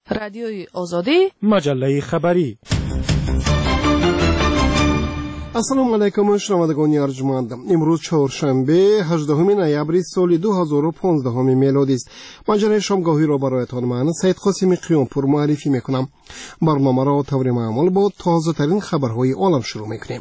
رادیوی آزادی، مجله خبری. السلام علیکم شنوندگان ارجمند. امروز چهارشنبه 18 نوامبر سال 2015 میلادی است. مجله شامگاهی را برایتان من سید قاسمی قیامپور معرفی میکنم. برنامه را طور معمول با تازه ترین خبرهای عالم شروع میکنیم.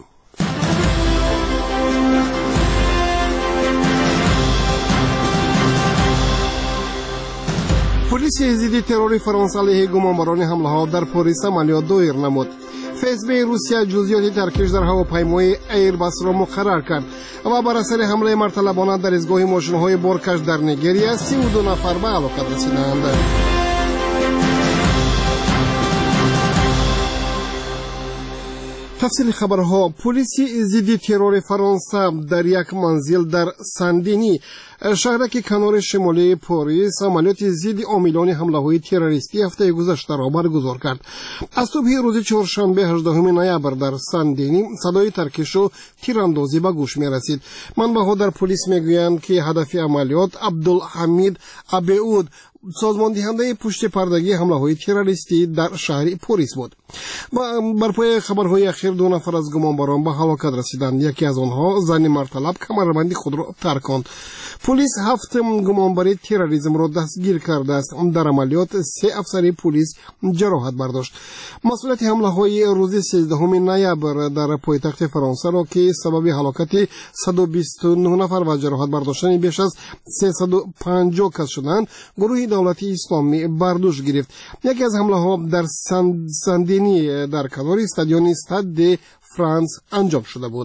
پلیس ضد ترور فرانسه علیه گمانبران حمله ها در پاریس عملیات دایر نمود. فسبی روسیه جزئیات ترکیش در هواپیمای ایرباس را مقرر کرد و بر اثر حمله مرتلبانه در ایستگاه ماشین‌های بارکش در نیجریه 32 نفر به هلاکت رسیدند. تفصیل خبرها. پلیس ضد ترور فرانسه در یک منزل در سندینی شهرک کنار شمالی پاریس عملیات ضد عاملان حمله‌های تروریستی هفته گذشته را برگزار کرد. از صبح روز چهارشنبه 18 نوامبر در سندینی صدای ترکش و تیراندازی به گوش می‌رسید. منبع‌ها در پلیس می‌گویند که هدف عملیات عبدالحمید ابیعود سازمان دهنده پشت پردگی حمله‌های تروریستی در شهر پاریس بود. و بر پای خبرهای اخیر 2 نفر از گمانبران به هلاکت رسیدند. یکی از آنها زن مرتلب کمربند خود را ترکاند. پلیس 7 گمانبر تروریسم را دستگیر کرده است. در عملیات 3 افسر پلیس جراحت برداشت. مسئولیت حمله‌های روز 13 نوامبر در پایتخت فرانسه را که سبب هلاکت 129 نفر و جراحت برداشتن بیش از 350 کس شدند گروه دولت اسلامی بر دوش گرفت. یکی از حمله‌ها در سندینی در کنار استادیوم استاد د فرانس انجام شده بود.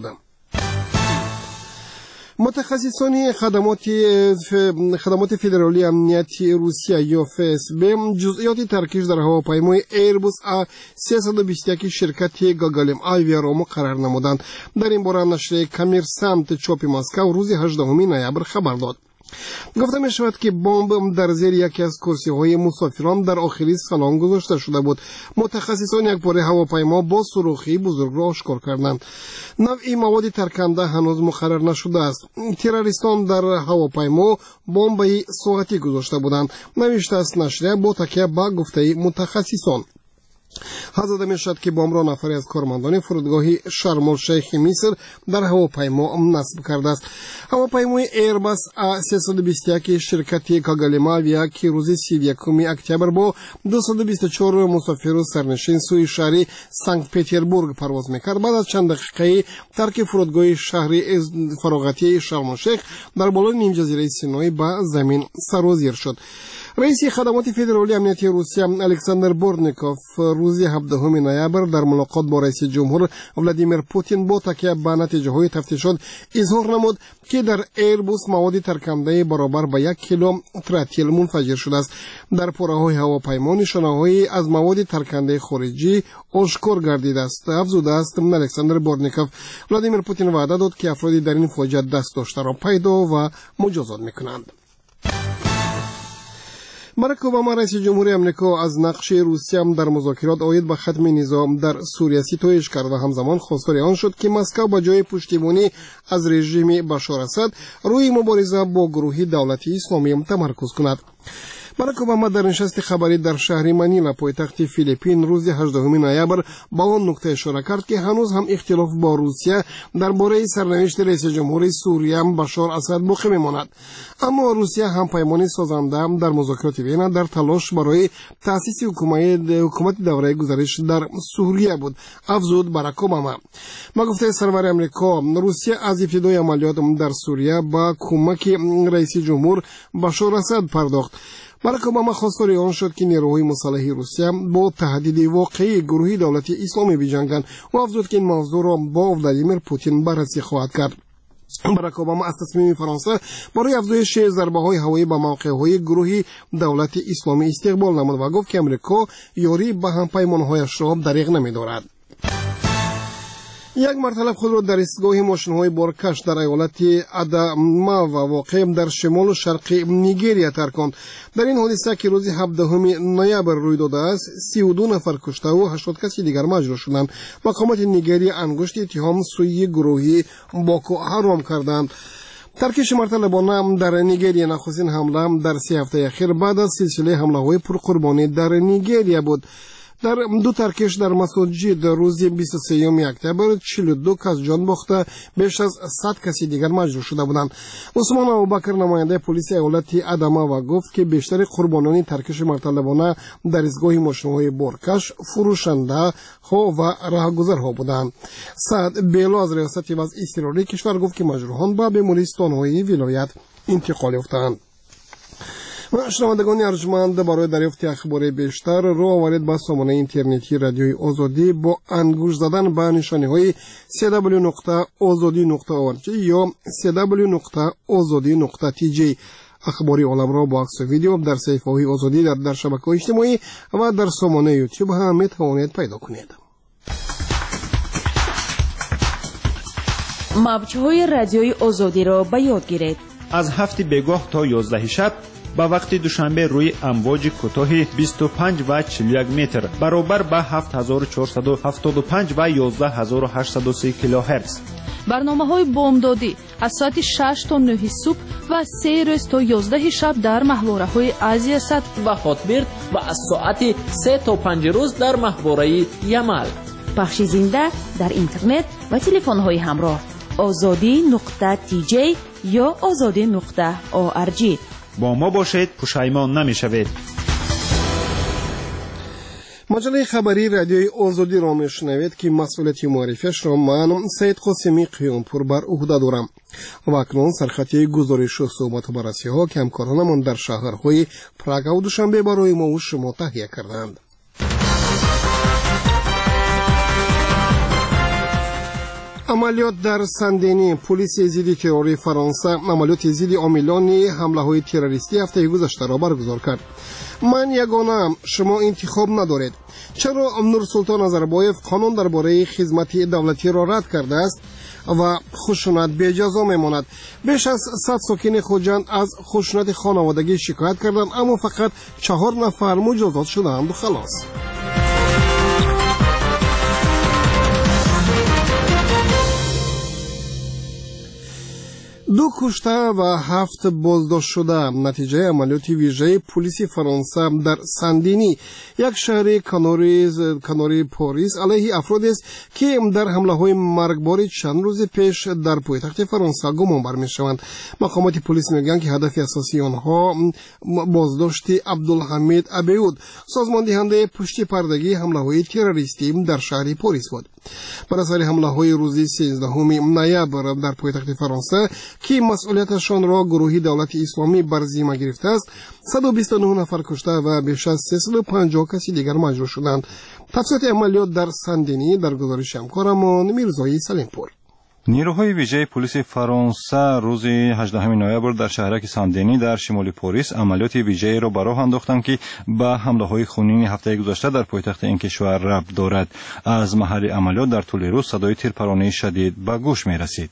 متخصصان خدمات فدرالی امنیتی روسیه یا فسب جزئیات ترکیش در هواپیمای ایربوس A321 شرکت گاگالم آیویا را مقرر نمودند. در این باره نشر کمیرسانت چاپ مسکو روز 18 نوامبر خبر داد. گفته می شود که بمب در زیر یکی از کرسی های مسافران در آخری سالن گذاشته شده بود. متخصصان یک پاره هواپیما با سوراخی بزرگ را آشکار کردند. نوع مواد ترکنده هنوز مقرر نشده است. تروریستان در هواپیما بمب ساعتی گذاشته بودند. نوشته است نشریه با تکیه به گفته متخصصان. حضرت می شد که بمب را نفری از کارمندان فرودگاه شرم الشیخ مصر در هواپیما نصب کرده است. هواپیمای ایرباس A321 شرکت گاگالم که روز 31 اکتبر با 224 مسافر و سرنشین سوی شهر سنت پترزبورگ پرواز میکرد. بعد از چند دقیقه ترک فرودگاه شهر فراغتی شرم الشیخ در بالای نیم جزیره سینای به زمین سرازیر شد. رئیس خدمات فدرالی امنیتی روسیه الکساندر بورنیکوف روز 17 نوامبر در ملاقات با رئیس جمهور ولادیمیر پوتین با تکیه به نتیجه‌های تفتیشات اظهار نمود که در ایربوس مواد ترکنده برابر به 1 کیلو تراتیل منفجر شده است. در پره‌های هواپیما نشانه‌هایی از مواد ترکنده خارجی آشکار گردیده است. افزوده است الکساندر بورنیکوف ولادیمیر پوتین وعده داد که افرادی در این فاجعه دست داشته را پیدا و مجازات می‌کنند. باراک اوباما رئیس جمهوری آمریکا از نقش روسیه در مذاکرات عاید به ختم نظام در سوریه ستایش کرد و همزمان خواستار آن شد که مسکو به جای پشتیبانی از رژیم بشار اسد روی مبارزه با گروه دولت اسلامی تمرکز کند. باراک اوباما در نشست خبری در شهر منیلا پایتخت فیلیپین روز 18 نوامبر با آن نکته اشاره کرد که هنوز هم اختلاف با روسیه درباره سرنوشت رئیس جمهور سوریه بشار اسد باقی میماند. اما روسیه هم پیمانی سازنده در مذاکرات وین در تلاش برای تأسیس حکومت دوره گذشته در سوریه بود. افزود باراک اوباما. ما گفته سرور آمریکا روسیه از ابتدای عملیات در سوریه با کمک رئیس جمهور بشار اسد پرداخت. باراک اوباما خواستار آن شد که نیروهای مسلح روسیه با تهدید واقعی گروهی دولت اسلامی بجنگند و افزود که این موضوع را با ولادیمیر پوتین بررسی خواهد کرد. باراک اوباما از تصمیم فرانسه برای افزایش ضربه‌های هوایی به موقع‌های گروهی دولت اسلامی استقبال نمود و گفت که آمریکا یاری به همپیمان‌هایش را دریغ نمی‌دارد. یک مرتلب خود را در ایستگاه ماشین‌های بارکش در ایالت اداماوا واقع در شمال و شرق نیجریه ترکاند. در این حادثه که روز 17 نوامبر روی داده است 32 نفر کشته و 80 کسی دیگر مجروح شدند. مقامات نیجریه انگشت اتهام سوی گروهی باکو حرام کردند. ترکیش طالبان در نیگریا نخستین حمله در 3 هفته اخیر بعد از سلسله حمله‌های پرقربانی در نیگریا بود. در دو ترکش در مسجد روز 23 اکتبر 42 کس جان باخته، بیش از 100 کسی دیگر مجروح شده بودند. عثمان ابوبکر نماینده پلیس ایالت اداماوا گفت که بیشتر قربانان ترکش طالبان در ایستگاه ماشین‌های بارکش، فروشنده ها و راهگذرها بودند. سعد بیلو از ریاست وضع اضطراری کشور گفت که مجروحان به بیمارستان‌های ولایت انتقال یافتند. شنوندگان ارجمند، برای دریافت اخبار بیشتر رو آورید به سامانه اینترنتی رادیوی آزادی با انگوش زدن به نشانه‌های www.azadi.org یا www.azadi.tj. اخباری عالم را با عکس و ویدیو در صفحه‌های آزادی در شبکه‌های اجتماعی و در سامانه یوتیوب هم میتوانید پیدا کنید. موج‌های رادیوی آزادی را به یاد گیرید. از 7 بگاه تا 11 شب با وقت دوشنبه روی امواج کوتاه 25 و 41 متر برابر با 7475 و 11830 کیلوهرتز. برنامه‌های بامدادی از ساعت 6 تا 9 صبح و 3 روز تا 11 شب در محوره‌های آسیا صد و هاتبرد و از ساعت 3 تا 5 روز در محوره یمل. پخش زنده در اینترنت و تلفن‌های همراه azadi.tj یا azadi.org. با ما باشید، پشیمان نمی‌شوید. مجله خبری رادیوی آزادی را میشنوید که مسئولیت معرفیش را من سید قاسمی قیامپور بر عهده دارم. و اکنون سرخطی گزارش و صحبت و بررسی ها که همکارانمان در شهرهای پراگ و دوشنبه برای ما و شما تهیه کردند. عملیات در سندینی، پلیس ضد تروری فرانسه عملیات ضد عاملان حمله‌های تروریستی هفته گذشته را برگزار کرد. من یگانه، شما انتخاب ندارید. چرا نورسلطان نظربایف قانون درباره خدمت دولتی را رد کرده است و خشونت به جزا میماند؟ بیش از 100 ساکن خوجند از خشونت خانوادگی شکایت کردند، اما فقط 4 نفر مجازات شدند و خلاص. دو کشته و 7 بازداشت شده نتیجه عملیات ویژه پلیس فرانسه در سندینی، یک شهر کاناری پاریس، علیه افرادی است که در حمله‌های مرگبار چند روز پیش در پایتخت فرانسه گمانبر می‌شوند. مقامات پلیس میگویند که هدف اساسی آنها بازداشت عبدالحمید ابیود، سازمان دهنده پشت پردگی حمله‌های تروریستی در شهر پاریس بود. بر اثر حمله‌های روز 13 نوامبر در پایتخت فرانسه که مسئولیتشان را گروهی دولت اسلامی بر ذمه گرفته است، 129 نفر کشته و بیش از 350 کسی دیگر مجروح شدند. تفصیلات عملیات در سندینی در گزارش همکارمان میرزایی سلیمپور. نیروهای ویژه پلیس فرانسه روز 18 نوامبر در شهرک ساندینی در شمال پاریس عملیات ویژه‌ای را براه انداختند که به حمله‌های خونین هفته گذشته در پایتخت این کشور ربط دارد. از محل عملیات در طول روز صدای تیرپرانی شدید به گوش می‌رسید.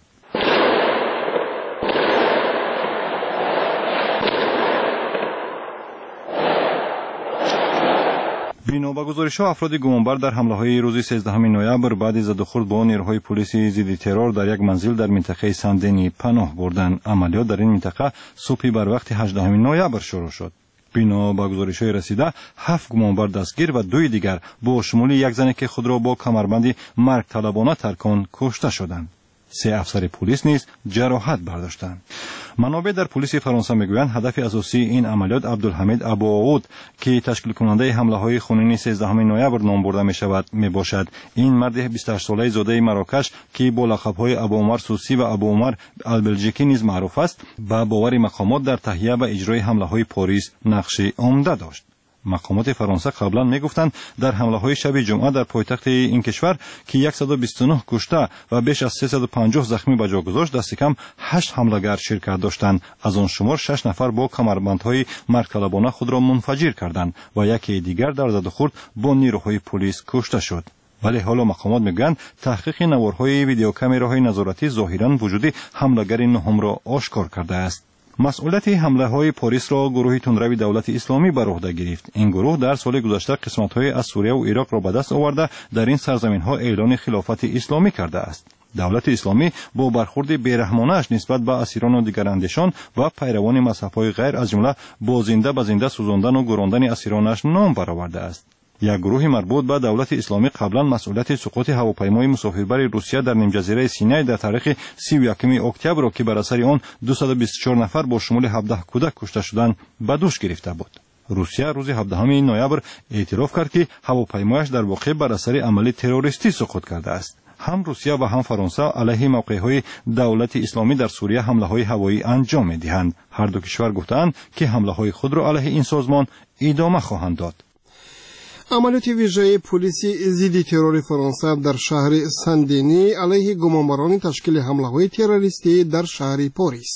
بنا به گزارش‌ها افراد گمانبر در حمله‌های روز 13 نوامبر بعد از زدخورد با نیروهای پلیس ضد ترور در یک منزل در منطقه ساندینی پناه بردند. عملیات در این منطقه صبح بر وقت 18 نوامبر شروع شد. بنا به گزارش‌های رسیده 7 گمانبر دستگیر و 2 دیگر با شمول یک زنی که خود را با کمربند مرگ طلبانه ترکان کشته شدند. 3 افسر پلیس نیز جراحت برداشتند. منابع در پلیس فرانسه میگویند هدف اساسی این عملیات عبدالحمید ابوعود که تشکیل کننده حمله‌های خونین 13 نوامبر نام برده می‌شود میباشد. این مرد 28 ساله زاده مراکش که با لقب‌های ابو عمر سوسی و ابو عمر البلژیکی نیز معروف است، با باور مقامات در تهیه و اجرای حمله‌های پاریس نقش عمده داشت. مقامات فرانسه قبلا میگفتند در حمله‌های شب جمعه در پایتخت این کشور که 129 کشته و بیش از 350 زخمی به جا گذاشت، دست کم 8 حمله‌گر شرکت داشتند. از آن شمار 6 نفر با کمربندهای مرگ طلبانه خود را منفجر کردند و یکی دیگر در زدخورد با نیروهای پلیس کشته شد. ولی حالا مقامات میگویند تحقیق نوارهای ویدیو کامراهای نظارتی ظاهراً وجود حمله‌گر نهم را آشکار کرده است. مسئولیت حمله‌های پاریس را گروه تندروی دولت اسلامی بر عهده گرفت. این گروه در سال گذشته قسمت‌های از سوریه و عراق را به دست آورده در این سرزمین‌ها اعلان خلافت اسلامی کرده است. دولت اسلامی با برخورد بیرحمانه‌اش نسبت به اسیران و دیگر اندیشان و پیروان مذهب‌های غیر از جمله بازنده به زنده سوزاندن و گراندن اسیرانش نام برآورده است. یک گروه مربوط به دولت اسلامی قبلا مسئولیت سقوط هواپیمای مسافربر روسیه در نیمجزیره سینای در تاریخ 31 اکتبر را که بر اثر آن 224 نفر با شمول 17 کودک کشته شدند به دوش گرفته بود. روسیه روز 17 نوامبر اعتراف کرد که هواپیمایش در واقع بر اثر عمل تروریستی سقوط کرده است. هم روسیه و هم فرانسه علیه موقعهای دولت اسلامی در سوریه حمله‌های هوایی انجام می‌دهند. هر دو کشور گفتند که حمله‌های خود را علیه این سازمان ادامه خواهند داد. عملیات ویژه پلیس ضد ترور فرانسه در شهر سندنی علیه گمانبران تشکیل حمله‌های تروریستی در شهر پاریس.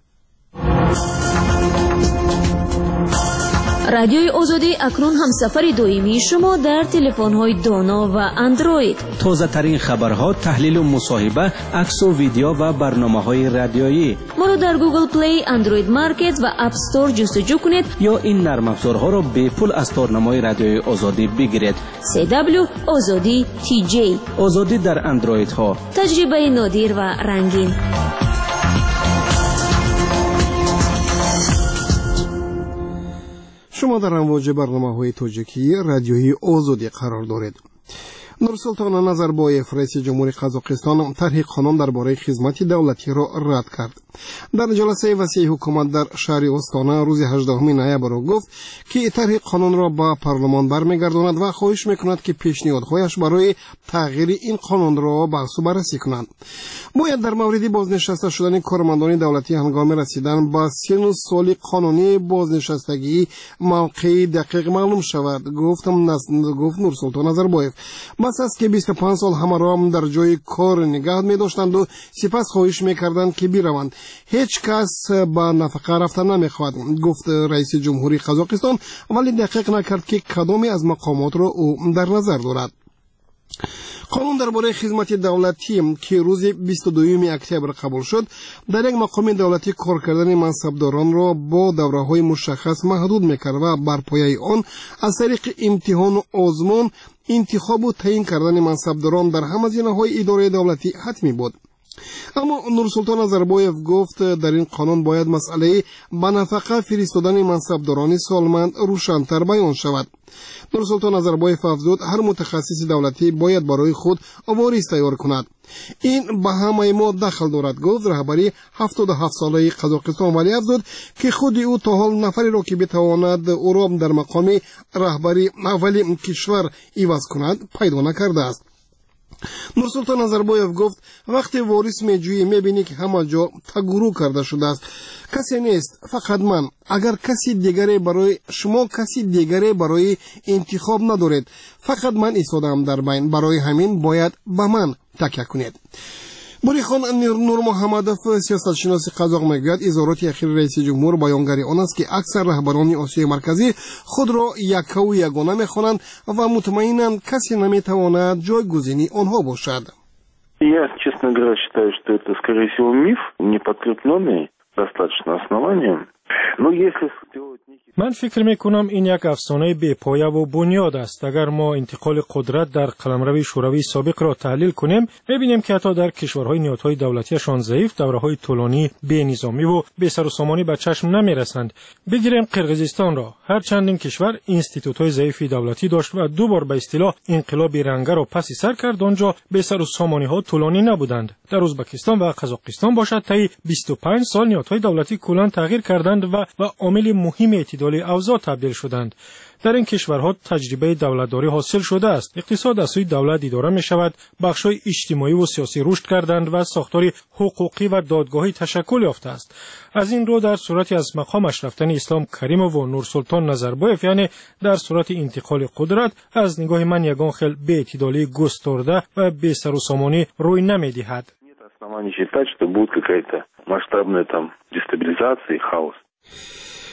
رادیوی آزادی اکنون همسفر دائمی شما در تلفن‌های دانا و اندروید. تازه‌ترین خبرها، تحلیل و مصاحبه، عکس و ویدیو و برنامه‌های رادیویی. ما را در گوگل پلی، اندروید مارکت و اپ استور جستجو کنید یا این نرم افزارها را به پول از تارنمای رادیوی آزادی بگیرید. CW آزادی TJ. آزادی در اندرویدها. تجربه نادر و رنگین. شما در امواج برنامه‌های تاجیکی رادیوی آزادی قرار دارید. نورسلطان نظربایف رئیس جمهوری قزاقستان طرح قانون درباره خدمات دولتی را رد کرد. در جلسه وسیع حکومت در شهر استانا روز 18 نوامبر گفت که طرح قانون را به پارلمان برمیگرداند و خواهش میکند که پیشنهادهایش برای تغییر این قانون را بحث و بررسی کنند. باید در مورد بازنشسته شدن کارمندان دولتی هنگام رسیدن به سن و سال قانونی بازنشستگی موقع دقیق معلوم شود، گفت نورسلطان نظربایف. بس است که 25 سال همه را در جای کار نگه می داشتند و سپس خواهش می کردند که بیروند. هیچ کس با نفقه رفتن نمی خواهد، گفت رئیس جمهوری قزاقستان، ولی دقیق نکرد که کدامی از مقامات را او در نظر دارد. قانون درباره خدمات دولتی که روز 22 اکتبر قبول شد در یک مقام دولتی کار کردن منصبداران را با دوره‌های مشخص محدود می‌کرد و بر پایه آن از طریق امتحان و آزمون انتخاب و تعیین کردن منصبداران در همه زمینه‌های اداره دولتی حتمی بود. اما نورسلطان نظربایف گفت در این قانون باید مسئله به نفقه فرستادن منصبداران سالمند روشن‌تر بیان شود. نورسلطان نظربایف افزود هر متخصص دولتی باید برای خود واریس تیار کند. این به همه ما دخل دارد، گفت رهبری 77 ساله قزاقستان، ولی افزود که خود او تا حال نفری را که بتواند او را در مقام رهبری اولی کشور عوض کند پیدا نکرده است. نورسلطان نظربایف گفت وقتی واریس میجویی میبینی که همه جا تگرو کرده شده است. کسی نیست، فقط من. اگر کسی دیگری برای شما کسی دیگری برای انتخاب ندارید، فقط من ایستادم در بین، برای همین باید به من تکیه کنید. بوریخان نور محمدов سیاستشناس قزاق میگوید اظهارات اخیر رئیس جمهور بیانگری آن است که اکثر رهبران آسیای مرکزی خود را یک و یگانه میخوانند و مطمئنند کسی نمیتواند جایگزینی آنها باشد. Я, честно говоря, считаю, что это, скорее всего, миф, не подкрепленный достаточно основанием. Но если من فکر میکنم این یک افسانه بی پایه و بنیاد است. اگر ما انتقال قدرت در قلمرو شوروی سابق را تحلیل کنیم، میبینیم که حتی در کشورهای نهادهای دولتیشان ضعیف دوره‌های طولانی بی نظامی و بی سر و سامانی به چشم نمیرسند. بگیریم قرقیزستان را، هر چندین کشور اینستیتوت‌های ضعیفی دولتی داشت و دو بار به اصطلاح انقلاب رنگه را پس سر کرد، آنجا بی سر و سامانی‌ها طولانی نبودند. در ازبکستان و قزاقستان باشد طی 25 سال نهادهای دولتی کلاً تغییر کردند و عامل مهم اعتدال اوضاع تبدیل شدند. در این کشورها تجربه دولتداری حاصل شده است. اقتصاد از سوی دولت اداره می شود، بخش‌های اجتماعی و سیاسی رشد کردند و ساختار حقوقی و دادگاهی تشکل یافته است. از این رو در صورتی از مقامش رفتن اسلام کریموف و نورسلطان نظربایف، یعنی در صورت انتقال قدرت، از نگاه من یگان خیل بی اعتدالی گسترده و بی سر و سامانی روی نمی‌دهد.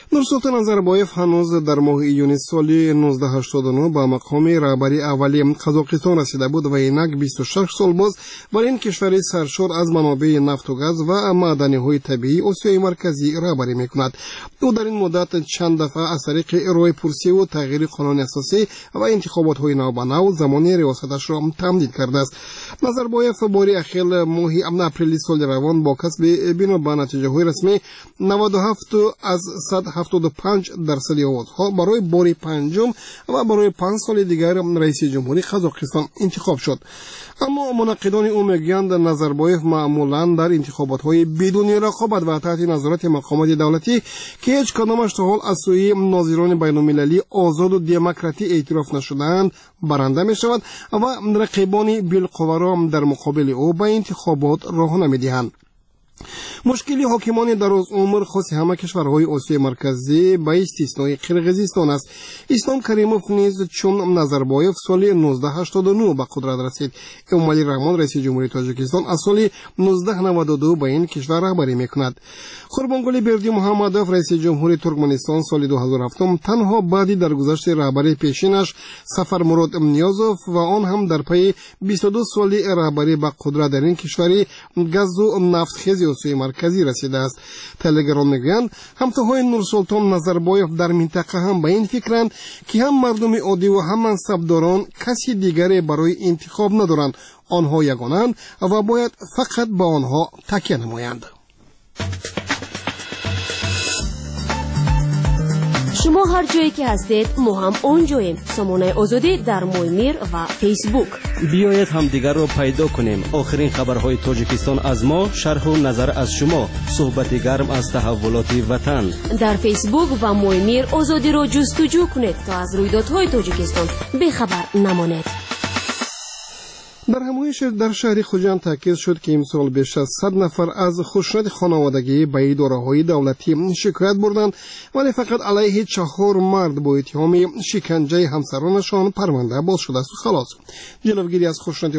нурсултон назарбоев ҳанӯз дар моҳи июни соли 1989 ба мақоми раҳбари аввали қазоқистон расида буд ва инак 26 сол боз бар ин кишвари саршор аз манобеъи нафту газ ва маъданиҳои табиӣ осиёи марказӣ раҳбарӣ мекунад. ӯ дар ин муддат чанд дафъа аз тариқи роҳпурсиву тағйири қонуни асосӣ ва интихоботҳои навбанав замони риёсаташро тамдид кардааст. назарбоев бори ахир моҳи апрели соли равон бо касби бино ба натиҷаҳои расмӣ 97 аз 175% овозҳо барои бори панҷум ва барои 5 соли дигар раиси ҷумҳури қазоқистон интихоб шуд. аммо мунаққидони ӯ мегӯянд назарбоев маъмулан дар интихоботҳои бидуни рақобат ва таҳти назорати мақомоти давлатӣ ки ҳеҷ кадомаш то ҳол аз сӯи нозирони байнулмилалӣ озоду демократӣ эътироф нашудаанд баранда мешавад ва рақибони билқувваро дар муқобили ӯ ба интихобот роҳ намедиҳанд. мушкили ҳокимони дарозумр хоси ҳама кишварҳои осиёи марказӣ ба истиснои қирғизистон аст. ислом каримов низ чун назарбоев соли 1989 ба қудрат расид. эмомалӣ раҳмон раиси ҷумҳурии тоҷикистон аз соли 1992 ба ин кишвар раҳбарӣ мекунад. қурбонгулӣ бердимуҳаммадов раиси ҷумҳурии туркманистон соли 2007 танҳо баъди даргузашти раҳбарии пешинаш Сафармурод Ниёзов ва он ҳам дар пайи 22 соли раҳбарӣ ба қудрат дар ин кишвари газу нафтхези осиёи марказӣ расидааст. таҳлилгарон мегӯянд ҳамтоҳои Нурсултон Назарбоев дар минтақа ҳам ба ин фикранд ки ҳам мардуми оддиву ҳам мансабдорон каси дигаре барои интихоб надоранд. онҳо ягонаанд ва бояд фақат ба онҳо такя намоянд. шумо ҳар ҷое ки ҳастед мо ҳам он ҷоем. сомонаи озодӣ дар Моймир ва фейсбук. биёед ҳамдигарро пайдо кунем. охирин хабарҳои тоҷикистон аз мо, шарҳу назар аз шумо, суҳбати гарм аз таҳаввулоти ватан. дар фейсбук ва Моймир озодиро ҷустуҷӯ кунед то аз рӯйдодҳои тоҷикистон бехабар намонед. дар ҳамоиш дар шаҳри Хуҷанд таъкид шуд ки имсол беш аз 100 нафар аз хушунати хонаводагӣ ба идораҳои давлатӣ шикоят бурданд, вале фақат алайҳи 4 мард бо иттиҳоми шиканҷаи ҳамсаронашон парванда боз шудааст. халос ҷиловгирӣ аз хушунати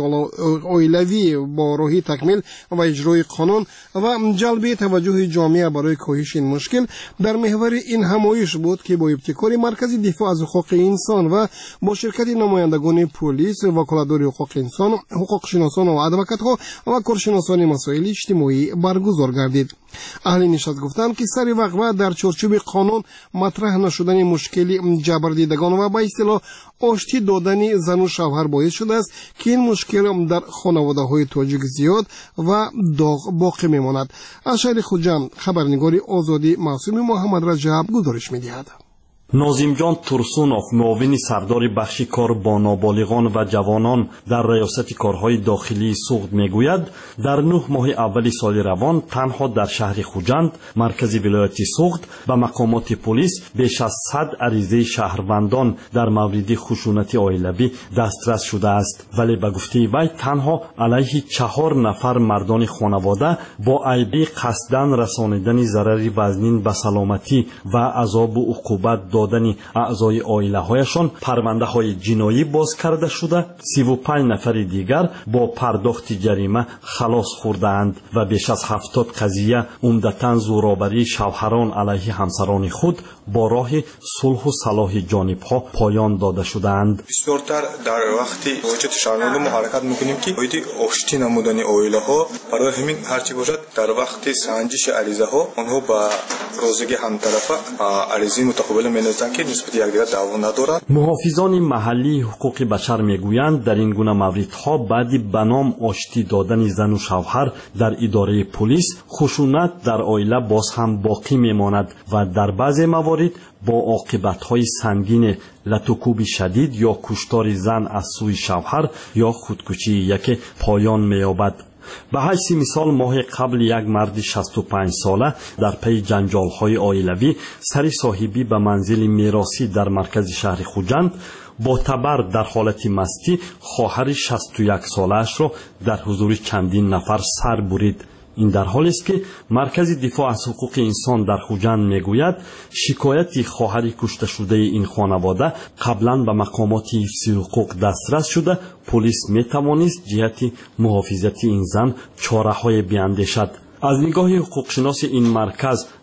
оилавӣ бо роҳи такмил ва иҷрои қонун ва ҷалби таваҷҷӯҳи ҷомеа барои коҳиши ин мушкил дар меҳвари ин ҳамоиш буд ки бо ибтикори маркази дифоъ аз ҳуқуқи инсон ва бо ширкати намояндагони полис, ваколатдори ҳуқуқи инсон, ҳуқуқшиносон ва адвокатҳо ва коршиносони масоили иҷтимоӣ баргузор гардид. аҳли нишаст гуфтанд ки сари вақт ва дар чорчӯби қонун матраҳ нашудани мушкили ҷабрдидагон ва ба истилоҳ оштӣ додани зану шавҳар боис шудааст ки ин мушкил дар хонаводаҳои тоҷик зиёд ва доғ боқӣ мемонад. аз шаҳри Хуҷанд хабарнигори Озодӣ Маъсуми Муҳаммадраҷаб гузориш медиҳад. нозимҷон Турсунов, муовини сардори бахши кор бо ноболиғон ва ҷавонон дар раёсати корҳои дохилии суғд мегӯяд, дар 9 моҳи аввали соли равон танҳо дар шаҳри Хуҷанд, маркази вилояти суғд, ба мақомоти полис беш аз 100 аризаи шаҳрвандон дар мавриди хушунати оилавӣ дастрас шудааст. вале ба гуфтаи вай танҳо алайҳи 4 нафар мардони хонавода бо айби қасдан расонидани зарари вазнин ба саломатӣ ва азобу уқубат додани аъзои оилаҳояшон парвандаҳои ҷиноӣ боз карда шуда, 35 нафари дигар бо пардохти ҷарима халос хӯрдаанд ва беш аз 70 қазия, умдатан зӯробарии шавҳарон алайҳи ҳамсарони худ, бо роҳи сулҳу салоҳи ҷонибҳо поён дода шудаанд. бисёртар дар вақти муваҷҷаҳати шаҳрвандон мо ҳаракат мекунем ки боиди оштӣ намудани оилаҳо, барои ҳамин ҳарчи бошад дар вақти санҷиши аризаҳо онҳо ба розиги ҳамтарафа аризаи мутақобила меназан ки нисбати якдигар даъво надоранд. муҳофизони маҳаллии ҳуқуқи башар мегӯянд дар ин гуна мавридҳо баъди ба ном оштӣ додани зану шавҳар дар идораи полис, хушунат дар оила боз ҳам боқӣ мемонад ва дар баъзе маворид бо оқибатҳои сангини латукуби шадид ё куштори зан аз сӯи шавҳар ё худкушии яке поён меёбад. ба ҳайси мисол моҳи қабл як марди 65 сола дар пайи ҷанҷолҳои оилавӣ сари соҳибӣ ба манзили меросӣ дар маркази шаҳри Хуҷанд бо табар дар ҳолати мастӣ хоҳари 61 солаашро дар ҳузури чандин нафар сар бурид. ин дар ҳолест ки маркази дифоъ аз ҳуқуқи инсон дар Хуҷанд мегӯяд шикояти хоҳари кушташудаи ин хонавода қаблан ба мақомоти ҳифзи ҳуқуқ дастрас шуда, полис метавонист ҷиҳати муҳофизати ин зан чораҳое биандешад. аз нигоҳи ҳуқуқшиноси ин марказ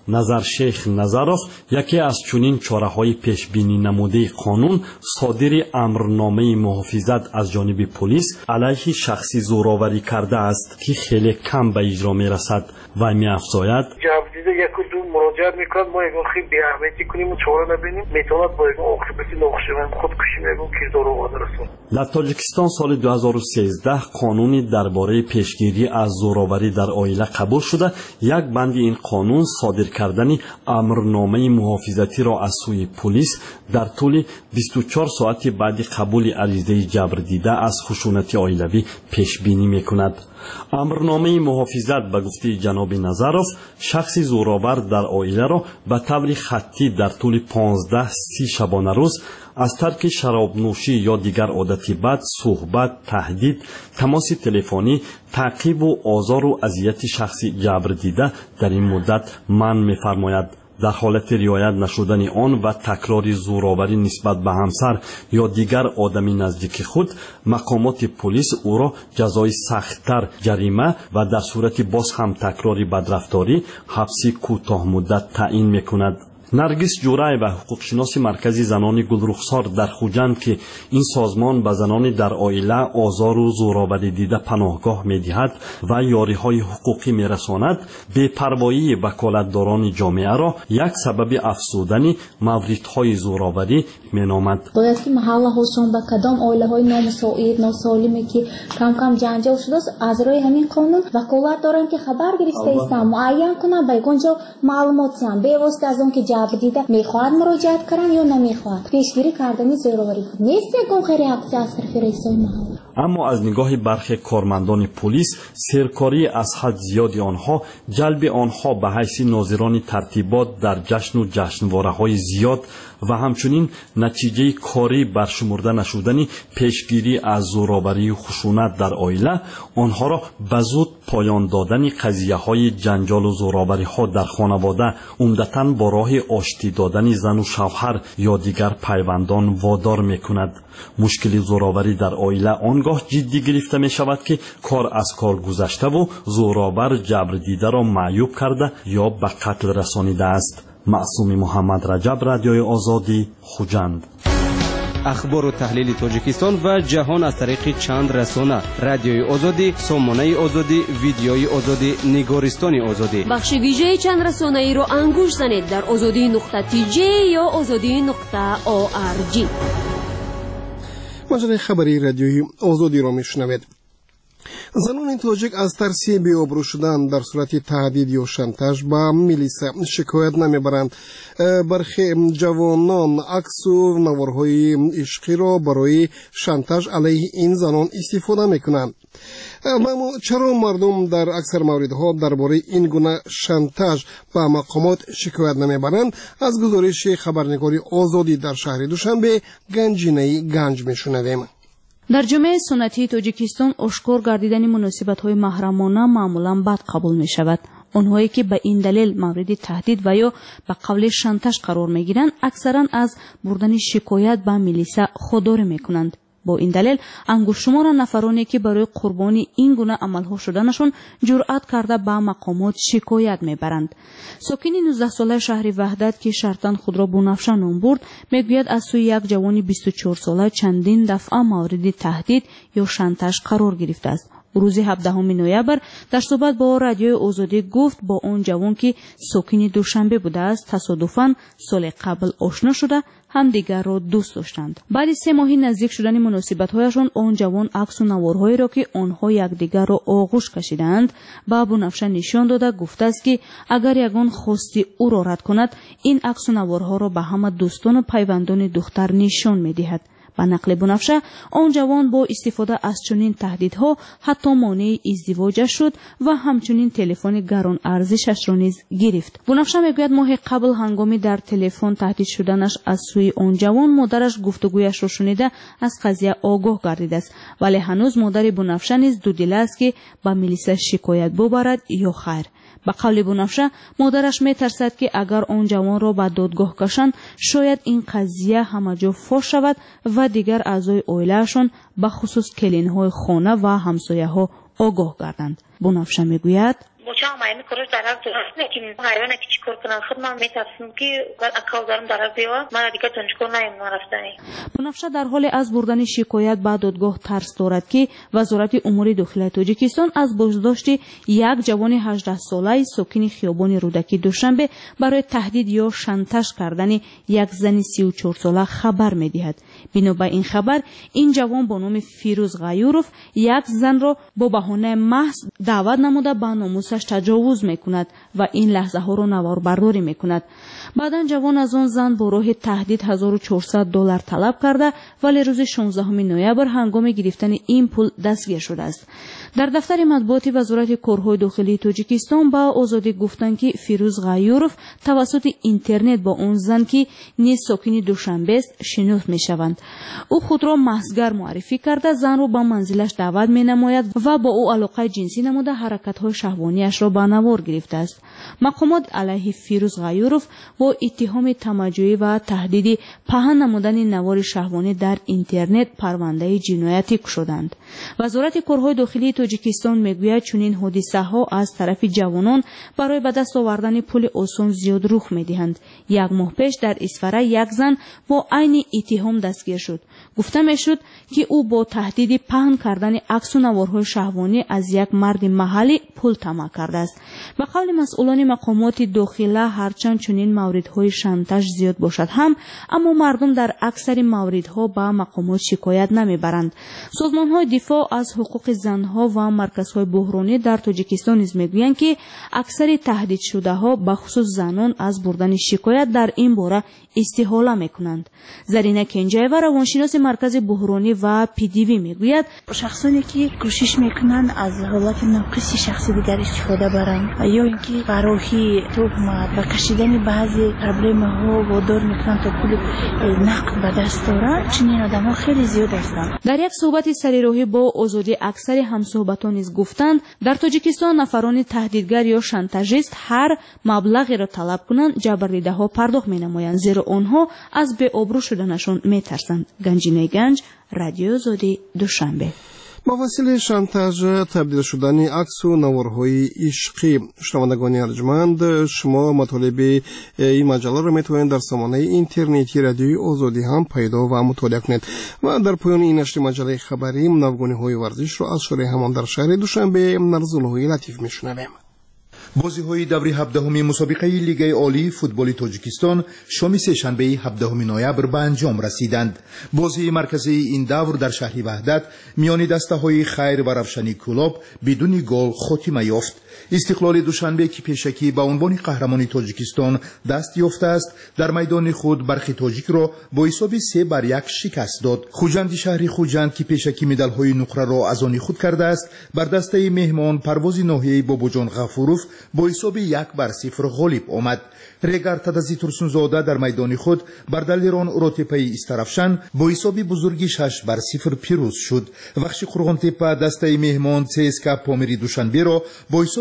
назаршейх назаров яке аз чунин чораҳои пешбинӣ намудаи қонун содири амрномаи муҳофизат аз ҷониби полис алайҳи шахси зӯроварӣ кардааст ки хеле кам ба иҷро мерасад. вай меафзояд ҷабдида яку ду муроҷиат мекунад мо ягон хел беаҳамияти куним чора набинем метавонад бо ягон оқибати нохушаванд худкушӣ ягон кирдор оварда расонад. дар тоҷикистон соли 2013 қонуни дар бораи пешгирӣ аз зӯроварӣ дар оила қабул шуда як банди ин қонун содир кардани амрномаи муҳофизатиро аз сӯи полис дар тӯли 24 соати баъди қабули аризаи ҷабрдида аз хушунати оилавӣ пешбинӣ мекунад. амрномаи муҳофизат ба гуфтаи ҷаноби назаров шахси зӯровар дар оиларо ба таври хаттӣ дар тӯли 15-30 шабонарӯз аз тарки шаробнӯшӣ ё дигар одати бад, суҳбат, таҳдид, тамоси телефонӣ, таъқибу озору азияти шахси ҷабрдида дар ин муддат манъ мефармояд. дар ҳолати риоят нашудани он ва такрори зӯроварӣ нисбат ба ҳамсар ё дигар одами наздики худ мақомоти полис ӯро ҷазои сахттар ҷарима ва дар сурати боз ҳам такрори бадрафторӣ ҳабси кӯтоҳмуддат таъин мекунад. наргиз ҷураева ҳуқуқшиноси маркази занони гулрухсор дар хуҷанд ки ин созмон ба занони дар оила озору зӯроварӣ дида паноҳгоҳ медиҳад ва ёриҳои ҳуқуқӣ мерасонад, бепарвоии ваколатдорони ҷомеаро як сабаби афзудани мавридҳои зӯроварӣ меномад. бояд ки маҳаллаҳошон ба кадом оилаҳои номусоид носолиме ки кам ҷанҷол шудааст аз рӯи ҳамин қонун ваколат доранд ки хабар гирифта истанд муайян кунанд ба ягон ҷо маълумот диҳанд бевосита аз он ки ҷабрдида мехоҳад муроҷиат кардан ё намехоҳад пешгирӣ кардани зӯроварӣ нест ягон реаксия аз тарафи раисои маҳалла. аммо аз нигоҳи бархе кормандони полис серкории аз ҳад зиёди онҳо ҷалби онҳо ба ҳайси нозирони тартибот дар ҷашну ҷашнвораҳои зиёд ва ҳамчунин натиҷаи корӣ баршумурда нашудани пешгирӣ аз зӯроварию хушунат дар оила онҳоро ба зуд поён додани қазияҳои ҷанҷолу зӯровариҳо дар хонавода умдатан бо роҳи ошти додани зану шавҳар ё дигар пайвандон водор мекунад. мушкили зӯроварӣ дар оила он гоҳ ҷиддӣ гирифта мешавад ки кор аз кор гузаштаву зӯровар ҷабрдидаро маъюб карда ё ба қатл расонидааст. маъсуми муҳаммад раҷаб, радиои озодӣ, хуҷанд. ахбору таҳлили тоҷикистон ва ҷаҳон аз тариқи чанд расона: радиои озодӣ, сомонаи озодӣ, видеои озодӣ, нигористони озодӣ. бахши вижаи чанд расонаиро ангуш занед дар озодӣ.tj ё озодӣ.org. маҷраи хабари радиои озодиро мешунавед. занони тоҷик аз тарси беобрӯ шудан дар сурати таҳдид ё шантаж ба милиса шикоят намебаранд. бархе ҷавонон аксу наворҳои ишқиро барои шантаж алайҳи ин занон истифода мекунанд. аммо чаро мардум дар аксар мавридҳо дар бораи ин гуна шантаж ба мақомот шикоят намебаранд? аз гузориши хабарнигори озодӣ дар шаҳри душанбе ганҷинаи ганҷ мешунавем. дар ҷомеаи суннатии тоҷикистон ошкор гардидани муносибатҳои маҳрамона маъмулан бад қабул мешавад. онҳое ки ба ин далел мавриди таҳдид ва ё ба қавли шантаж қарор мегиранд аксаран аз бурдани шикоят ба милиса ходорӣ мекунанд. бо ин далел ангушшумора нафароне ки барои қурбони ин гуна амалҳо шуданашон ҷуръат карда ба мақомот шикоят мебаранд. сокини 19-солаи шаҳри ваҳдат ки шартан худро бунафша ном бурд мегӯяд аз сӯи як ҷавони 24-сола чандин дафъа мавриди таҳдид ё шантаж қарор гирифтааст. рӯзи 17 ноябр дар суҳбат бо радиои озодӣ гуфт бо он ҷавон ки сокини душанбе будааст тасодуфан соли қабл ошно шуда ҳамдигарро дӯст доштанд. баъди 3 моҳи наздик шудани муносибатҳояшон он ҷавон аксу наворҳоеро ки онҳо якдигарро оғӯш кашидаанд ба бунафша нишон дода гуфтааст ки агар ягон хости ӯро рад кунад ин аксу наворҳоро ба ҳама дӯстону пайвандони духтар нишон медиҳад. ба нақли бунафша он ҷавон бо истифода аз чунин таҳдидҳо ҳатто монеи издивоҷаш шуд ва ҳамчунин телефони гаронарзишашро низ гирифт. бунафша мегӯяд моҳи қабл ҳангоми дар телефон таҳдид шуданаш аз сӯи он ҷавон модараш гуфтугӯяшро шунида аз қазия огоҳ гардидааст, вале ҳанӯз модари бунафша низ дудила аст ки ба милиса шикоят бубарад ё хайр. ба қавли бунафша модараш метарсад ки агар он ҷавонро ба додгоҳ кашанд шояд ин қазия ҳамаҷо фош шавад ва дигар аъзои оилаашон ба хусус келинҳои хона ва ҳамсояҳо огоҳ гарданд. бунафша мегӯяд: مچا مایم کارش ضرر درست نکنیم حیوان که چیکار کنن خود من میترسم که بعد اکاو دارم ضرر بیاد من دیگه دانشگاه نیم رفتنی. بنفشه در حال از بردن شکایت به دادگاه ترس دارد که وزارت امور داخلی تاجیکستان از بازداشت یک جوان 18 ساله ساکن خیابان رودکی دوشنبه برای تهدید یا شانتاژ کردن یک زن 34 ساله خبر می‌دهد. بنا به این خبر این جوان با نام فیروز غیوروف یک زن را با بهانه محض دعوت نموده به ناموسش تجاوز میکند و این لحظه ها را نوار برداری میکند. بعدا جوان از آن زن با راه تهدید $1400 طلب کرده ولی روز 16 نوامبر هنگام گرفتن این پول دستگیر شده است. در دفتر مطبوعات وزارت کارهای داخلی تاجیکستان با آزادی گفتند که فیروز غیوروف توسط اینترنت با اون زن که نیز ساکن دوشنبه است شناخت میشوند. او خود را محضگر معرفی کرده زن را به منزلش دعوت مینماید و با او علاقه جنسی نموده حرکت‌های شهوانی‌اش را به نوار گرفته است. مقامات علیه فیروز غیوروف با اتهام تمجید و تهدید پهن نمودن نوار شهوانی در اینترنت پرونده جنایتی شدند. وزارت کارهای داخلی تاجیکستان میگوید چنین حادثه‌ها از طرف جوانان برای به دست آوردن پول آسان زیاد رخ می‌دهند. یک ماه پیش در اسفره یک زن با عین اتهام دستگیر شد. گفته میشد که او با تهدید پهن کردن عکس و نوارهای شهوانی از یک مرد محلی پول طمع کرده است. به قول مسئولان مقامات داخلی هرچند چنین موردهای شانتاژ زیاد باشد هم اما مردم در اکثر موردها به مقامات شکایت نمیبرند. سازمان‌های دفاع از حقوق زنها و مرکزهای بحرانی در تاجیکستان نیز میگویند که اکثر تهدید شده‌ها به خصوص زنان از بردن شکایت در این باره استحاله میکنند. زرینه کنجایوا روانشناس مرکز بحرانی و پی‌دی‌وی میگوید شخصانی که کوشش میکنند از حالت ناقص شخص دیگر استفاده برند یا اینکه برای تهمت و کشیدن بعضی پروبلم ها وادار میکنند تا پول نقد به دست دارند چنین آدم‌ها خیلی زیاد هستند. در یک صحبت سریراهی با آزادی اکثر همصحبتان نیز گفتند در تاجیکستان نفران تهدیدگر یا شانتاژیست هر مبلغی را طلب کنند جبردیده‌ها پرداخت مینمایند زیرا آنها از به آبرو شدنشان میترسند. گنجینه گنج، رادیو آزادی، دوشنبه. با وسیله شانتاژ تبدیل شدن عکس و نوارهای عشقی. شنوندگان ارجمند شما مطالب این مجله را میتونید در سامانه اینترنتی رادیوی آزادی هم پیدا و مطالعه کنید و در پایان این نشر مجله خبری نوگانی‌های ورزش را از شورای همان در شهر دوشنبه نرزولهای لطیف میشنویم. بازی‌های دوره 17 مسابقه لیگ عالی فوتبال تاجیکستان شام سه‌شنبه 17 نوامبر به انجام رسیدند. بازی مرکزی این دور در شهر وحدت میان دسته‌های خیر و روشنی کلوب بدون گل خاتمه یافت. استقلال دوشنبه که پیشکی به عنوان قهرمان تاجیکستان دست یافته است در میدان خود برخی تاجیک را با حساب 3-1 شکست داد. خوجند شهر خوجند که پیشکی مدال‌های نقره را از آن خود کرده است بر دسته مهمان پرواز ناحیه باباجان غفوروف با حساب 1-0 غالب آمد. ریگر تدزی ترسونزاده در میدان خود بر دلیران روتپی استرافشان با حساب بزرگی 6-0 پیروز شد. وخش قرغانتپه دسته مهمان CSKA پامیری دوشنبه را با حساب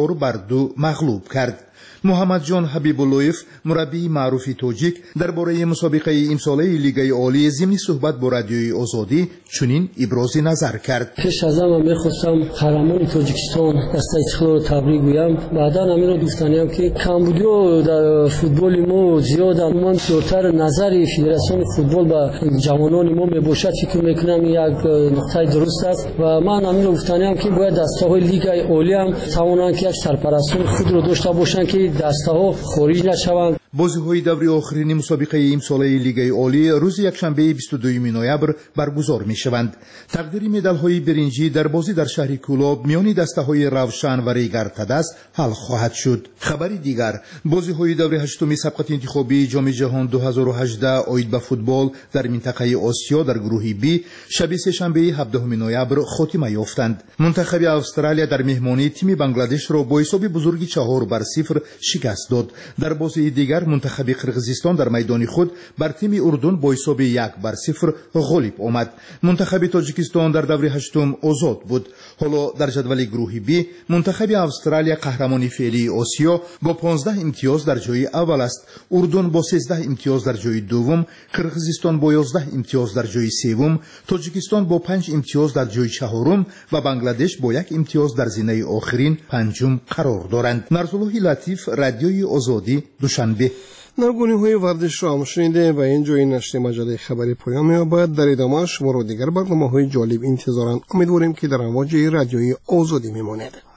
4-2 مغلوب کرد. محمد جان حبیب‌اللهیف مربی معروف تاجیک درباره مسابقه امساله لیگ عالی ضمن صحبت با رادیوی آزادی چنین ابراز نظر کرد. پیش از همه می‌خواستم قهرمان تاجیکستان دسته استقلال را تبریک گویم. بعدا همین را گفتنیم که کمبودی در فوتبال ما زیاد من دورتر نظر فدراسیون فوتبال به جوانان ما میباشد فکر میکنم یک نقطه درست است و من همین را گفتنیم که باید دسته‌های لیگ عالی هم توانند که یک سرپرستان خود را داشته باشند که دسته‌ها خارج نشوند. بازی‌های دوره آخرین مسابقه امساله لیگ عالی روز یکشنبه 22 نوامبر برگزار می‌شوند. تقدیر مدال‌های برنجی در بازی در شهر کلوب میان دسته‌های روشن و ریگر تدس حل خواهد شد. خبری دیگر بازی‌های دوره هشتم سبقت انتخابی جام جهان 2018 عاید به فوتبال در منطقه آسیا در گروه بی شب سه‌شنبه 17 نوامبر خاتمه یافتند. منتخب استرالیا در مهمانی تیم بنگلادش را با حساب بزرگی 4-0 شکست داد. در بازی دیگر دیگر منتخب قرقیزستان در میدان خود بر تیم اردن با حساب 1-0 غالب آمد. منتخب تاجیکستان در دور هشتم آزاد بود. حالا در جدول گروه بی منتخب استرالیا قهرمان فعلی آسیا با 15 امتیاز در جای اول است. اردن با 13 امتیاز در جای دوم، قرقیزستان با 11 امتیاز در جای سوم، تاجیکستان با 5 امتیاز در جای چهارم و بنگلادش با 1 امتیاز در زینه آخرین پنجم قرار دارند. نرسالله لطیف، رادیوی آزادی، دوشنبه. نرگونی‌های ورزش را هم شنیده و اینجای نشر مجله خبری پایان می‌یابد. در ادامه شما را دیگر برنامه‌های جالب انتظارند. امیدواریم که در امواج رادیوی آزادی میمانید.